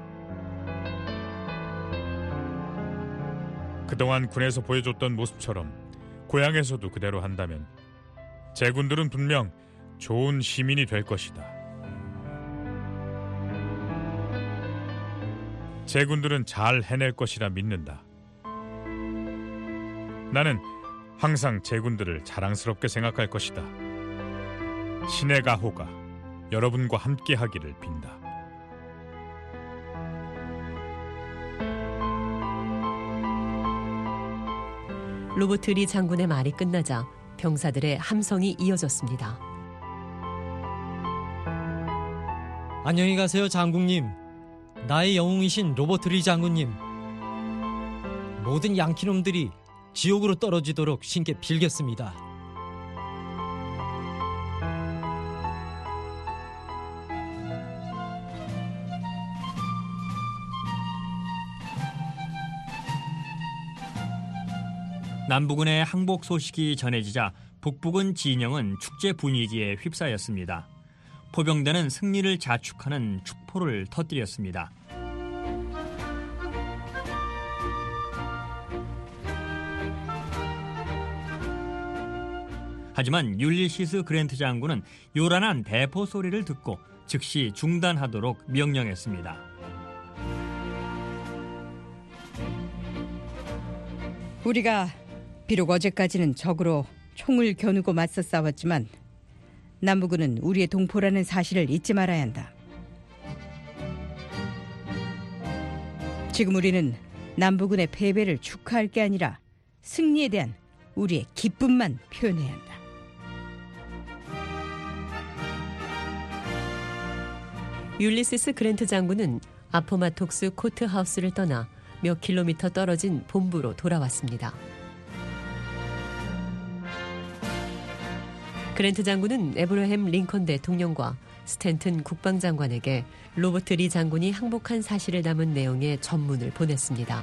그동안 군에서 보여줬던 모습처럼 고향에서도 그대로 한다면 제군들은 분명 좋은 시민이 될 것이다. 제군들은 잘 해낼 것이라 믿는다. 나는 항상 제군들을 자랑스럽게 생각할 것이다. 신의 가호가 여러분과 함께 하기를 빈다. 로버트 리 장군의 말이 끝나자 병사들의 함성이 이어졌습니다. 안녕히 가세요, 장군님. 나의 영웅이신 로버트 리 장군님. 모든 양키놈들이 지옥으로 떨어지도록 신께 빌겠습니다. 남부군의 항복 소식이 전해지자 북부군 진영은 축제 분위기에 휩싸였습니다. 포병대는 승리를 자축하는 축포를 터뜨렸습니다. 하지만 율리시스 그랜트 장군은 요란한 대포 소리를 듣고 즉시 중단하도록 명령했습니다. 우리가 비록 어제까지는 적으로 총을 겨누고 맞서 싸웠지만 남부군은 우리의 동포라는 사실을 잊지 말아야 한다. 지금 우리는 남부군의 패배를 축하할 게 아니라 승리에 대한 우리의 기쁨만 표현해야 한다. 율리시스 그랜트 장군은 아포마톡스 코트하우스를 떠나 몇 킬로미터 떨어진 본부로 돌아왔습니다. 그랜트 장군은 에브러햄 링컨 대통령과 스탠튼 국방장관에게 로버트 리 장군이 항복한 사실을 담은 내용의 전문을 보냈습니다.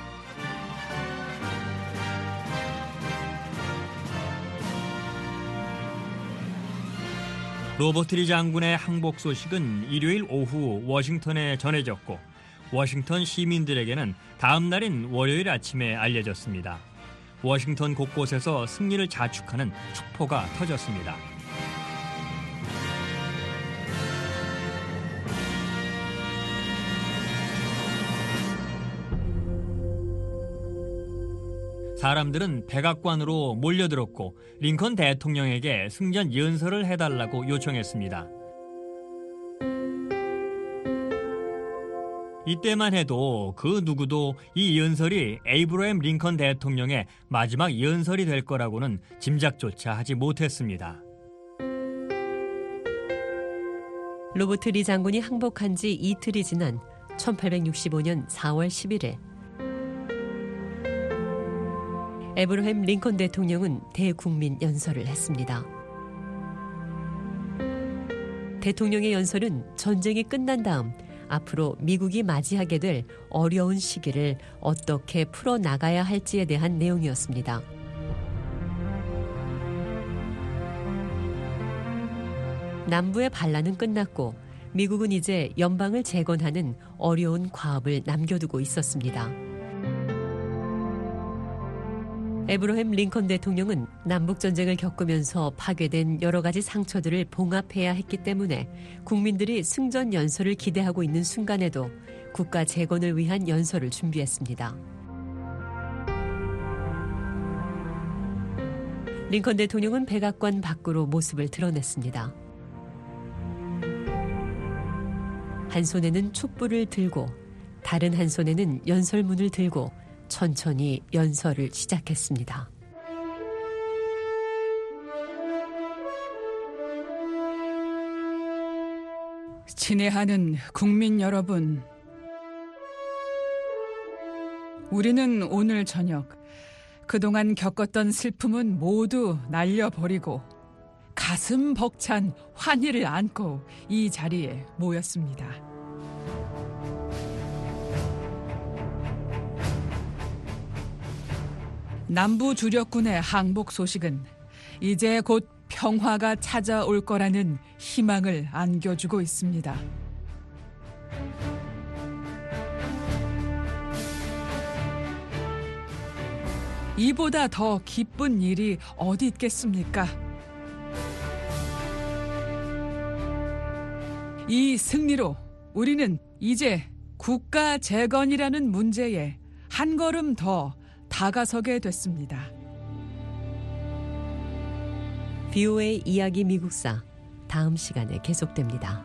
로버트 리 장군의 항복 소식은 일요일 오후 워싱턴에 전해졌고 워싱턴 시민들에게는 다음 날인 월요일 아침에 알려졌습니다. 워싱턴 곳곳에서 승리를 자축하는 축포가 터졌습니다. 사람들은 백악관으로 몰려들었고 링컨 대통령에게 승전 연설을 해달라고 요청했습니다. 이때만 해도 그 누구도 이 연설이 에이브러햄 링컨 대통령의 마지막 연설이 될 거라고는 짐작조차 하지 못했습니다. 로버트 리 장군이 항복한 지 이틀이 지난 1865년 4월 11일 에브러햄 링컨 대통령은 대국민 연설을 했습니다. 대통령의 연설은 전쟁이 끝난 다음 앞으로 미국이 맞이하게 될 어려운 시기를 어떻게 풀어나가야 할지에 대한 내용이었습니다. 남부의 반란은 끝났고 미국은 이제 연방을 재건하는 어려운 과업을 남겨두고 있었습니다. 에브러햄 링컨 대통령은 남북전쟁을 겪으면서 파괴된 여러 가지 상처들을 봉합해야 했기 때문에 국민들이 승전 연설을 기대하고 있는 순간에도 국가 재건을 위한 연설을 준비했습니다. 링컨 대통령은 백악관 밖으로 모습을 드러냈습니다. 한 손에는 촛불을 들고 다른 한 손에는 연설문을 들고 천천히 연설을 시작했습니다. 친애하는 국민 여러분, 우리는 오늘 저녁 그동안 겪었던 슬픔은 모두 날려버리고 가슴 벅찬 환희를 안고 이 자리에 모였습니다. 남부 주력군의 항복 소식은 이제 곧 평화가 찾아올 거라는 희망을 안겨주고 있습니다. 이보다 더 기쁜 일이 어디 있겠습니까? 이 승리로 우리는 이제 국가 재건이라는 문제에 한 걸음 더 다가서게 됐습니다. VOA 이야기 미국사 다음 시간에 계속됩니다.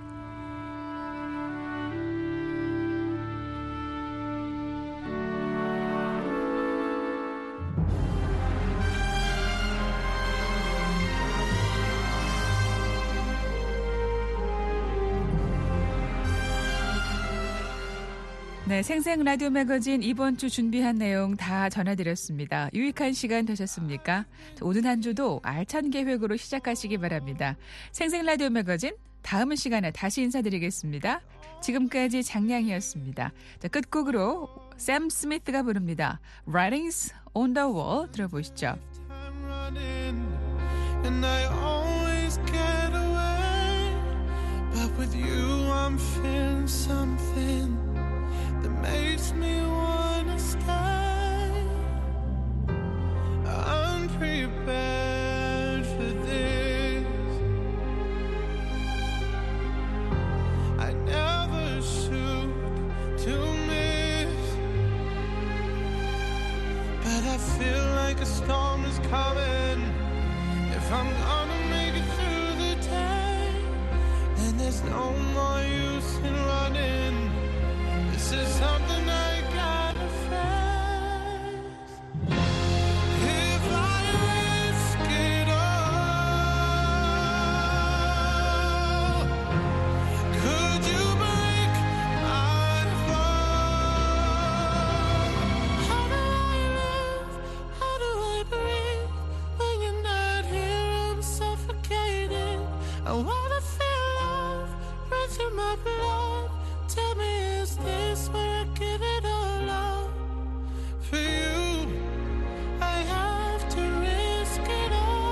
네, 생생 라디오 매거진 이번 주 준비한 내용 다 전해드렸습니다. 유익한 시간 되셨습니까? 오는 한 주도 알찬 계획으로 시작하시기 바랍니다. 생생 라디오 매거진 다음 시간에 다시 인사드리겠습니다. 지금까지 장량이었습니다. 자, 끝곡으로 샘 스미스가 부릅니다. Writings on the Wall 들어보시죠. And I always get away, but with you I'm feeling something that makes me wanna stay. Unprepared for this, I never shoot to miss, but I feel like a storm is coming. If I'm gonna make it through the day, then there's no more use in running. This is something I gotta face. If I risk it all, could you break my fall? How do I live? How do I breathe when you're not here? I'm suffocating. I wanna feel love run through my blood. Tell me, is this where I give it all up? For you, I have to risk it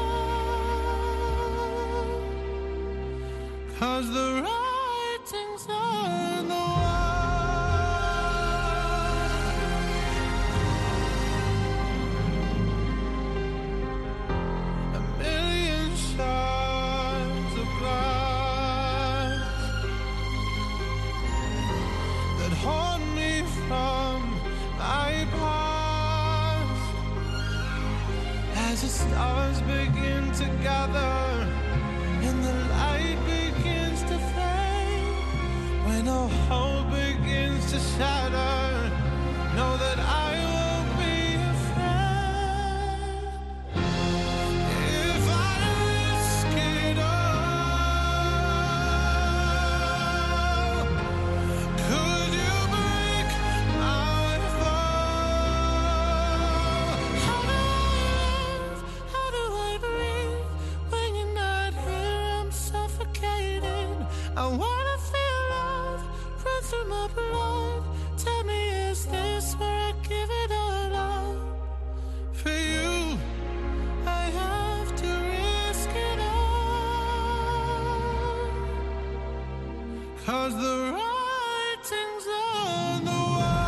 all. 'Cause the writing's on the wall. A million shards of glass that haunt me from my past. As the stars begin to gather and the light begins to fade, when all hope begins to shatter, know that I won't be afraid. If I risk it all, could you break my fall? How do I live? How do I breathe when you're not here? I'm suffocating. I wanna feel love run through my blood. Tell me, is this where I give it all up? For you, I have to risk it all. 'Cause the writing's on the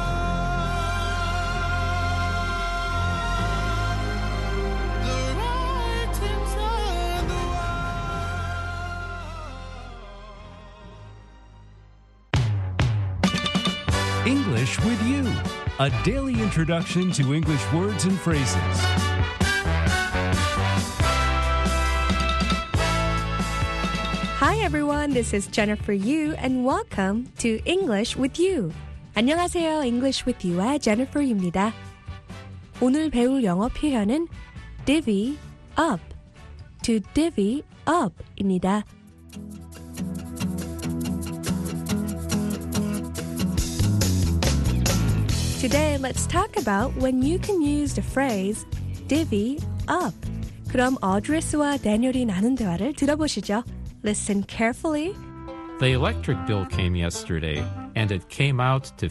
wall. The writing's on the English with You, a daily introduction to English words and phrases. Hi everyone, this is Jennifer Yu and welcome to English with You. 안녕하세요, English with You와 Jennifer입니다. 오늘 배울 영어 표현은 divvy up, to divvy up입니다. Today, let's talk about when you can use the phrase divvy up. 그럼 어드레스와 데니얼이 나눈 대화를 들어보시죠. Listen carefully. The electric bill came yesterday, and it came out to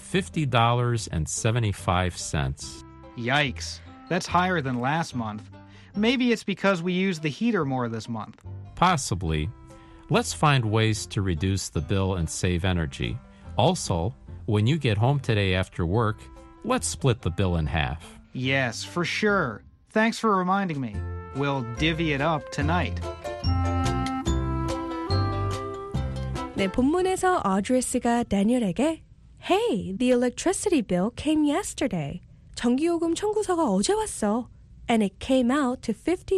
$50.75. Yikes. That's higher than last month. Maybe it's because we used the heater more this month. Possibly. Let's find ways to reduce the bill and save energy. Also, when you get home today after work, let's split the bill in half. Yes, for sure. Thanks for reminding me. We'll divvy it up tonight. 네, 본문에서 어드레스가 데니얼에게 Hey, the electricity bill came yesterday. 전기요금 청구서가 어제 왔어. And it came out to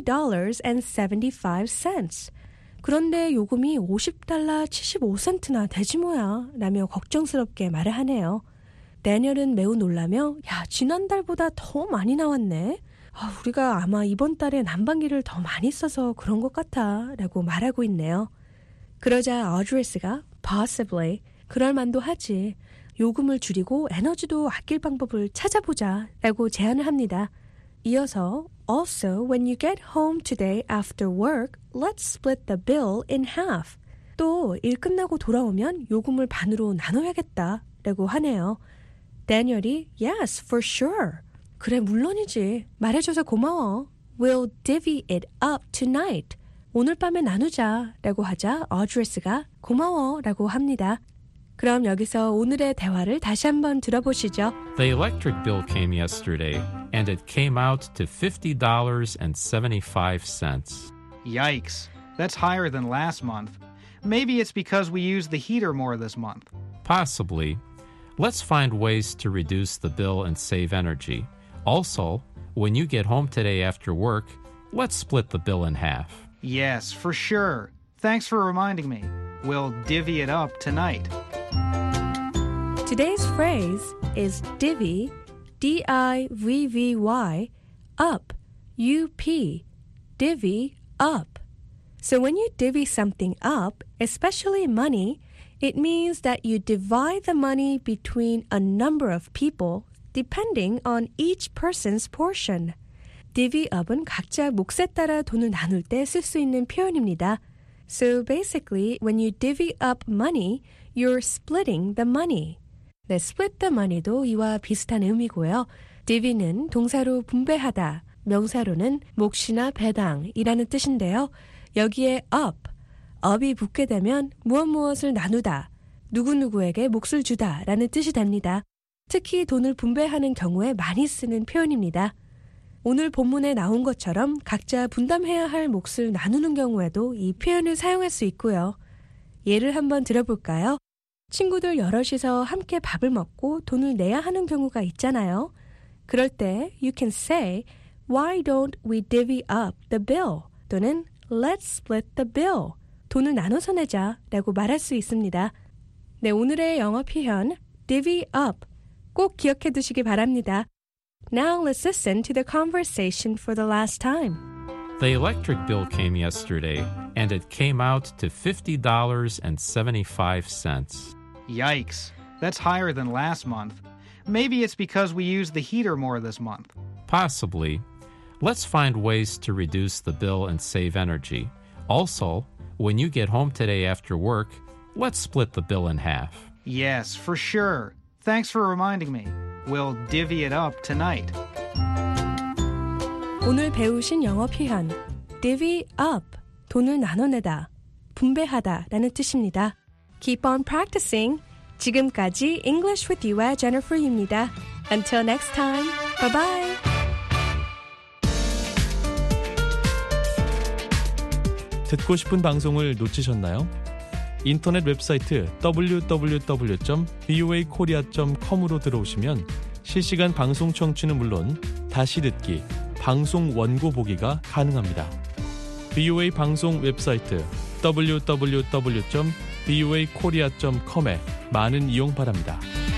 $50.75. 그런데 요금이 $50 75센트나 되지 뭐야 라며 걱정스럽게 말을 하네요. 데니얼은 매우 놀라며 야, 지난달보다 더 많이 나왔네. 우리가 아마 이번 달에 난방기를 더 많이 써서 그런 것 같아 라고 말하고 있네요. 그러자 어드레스가 possibly, 그럴만도 하지. 요금을 줄이고 에너지도 아낄 방법을 찾아보자 라고 제안을 합니다. 이어서 Also, when you get home today after work, let's split the bill in half. 또 일 끝나고 돌아오면 요금을 반으로 나눠야겠다 라고 하네요. 다니엘이 Yes, for sure. 그래, 물론이지. 말해줘서 고마워. We'll divvy it up tonight. 오늘 밤에 나누자 라고 하자 어드레스가 고마워 라고 합니다. 그럼 여기서 오늘의 대화를 다시 한번 들어보시죠. The electric bill came yesterday, and it came out to $50.75. Yikes. That's higher than last month. Maybe it's because we used the heater more this month. Possibly. Let's find ways to reduce the bill and save energy. Also, when you get home today after work, let's split the bill in half. Yes, for sure. Thanks for reminding me. We'll divvy it up tonight. Today's phrase is divvy, D-I-V-V-Y, up, U-P, divvy up. So when you divvy something up, especially money, it means that you divide the money between a number of people depending on each person's portion. divvy up은 각자 몫에 따라 돈을 나눌 때 쓸 수 있는 표현입니다. So basically, when you divvy up money, you're splitting the money. 네, split the money도 이와 비슷한 의미고요. divvy는 동사로 분배하다, 명사로는 몫이나 배당이라는 뜻인데요. 여기에 up이 붙게 되면 무엇을 나누다, 누구누구에게 몫을 주다 라는 뜻이 됩니다. 특히 돈을 분배하는 경우에 많이 쓰는 표현입니다. 오늘 본문에 나온 것처럼 각자 분담해야 할 몫을 나누는 경우에도 이 표현을 사용할 수 있고요. 예를 한번 들어볼까요? 친구들 여럿이서 함께 밥을 먹고 돈을 내야 하는 경우가 있잖아요. 그럴 때 you can say, Why don't we divvy up the bill? 또는 Let's split the bill. 돈을 나눠서 내자 라고 말할 수 있습니다. 네, 오늘의 영어 표현 divvy up 꼭 기억해 두시기 바랍니다. Now let's listen to the conversation for the last time. The electric bill came yesterday, and it came out to $50.75. Yikes. That's higher than last month. Maybe it's because we used the heater more this month. Possibly. Let's find ways to reduce the bill and save energy. Also, when you get home today after work, let's split the bill in half. Yes, for sure. Thanks for reminding me. We'll divvy it up tonight. 오늘 배우신 영어 표현 divvy up, 돈을 나눠내다, 분배하다 라는 뜻입니다. Keep on practicing. 지금까지 English with You의 Jennifer Yu입니다. Until next time. Bye-bye. 듣고 싶은 방송을 놓치셨나요? 인터넷 웹사이트 www.voakorea.com으로 들어오시면 실시간 방송 청취는 물론 다시 듣기, 방송 원고 보기가 가능합니다. VOA 방송 웹사이트 www.voakorea.com에 많은 이용 바랍니다.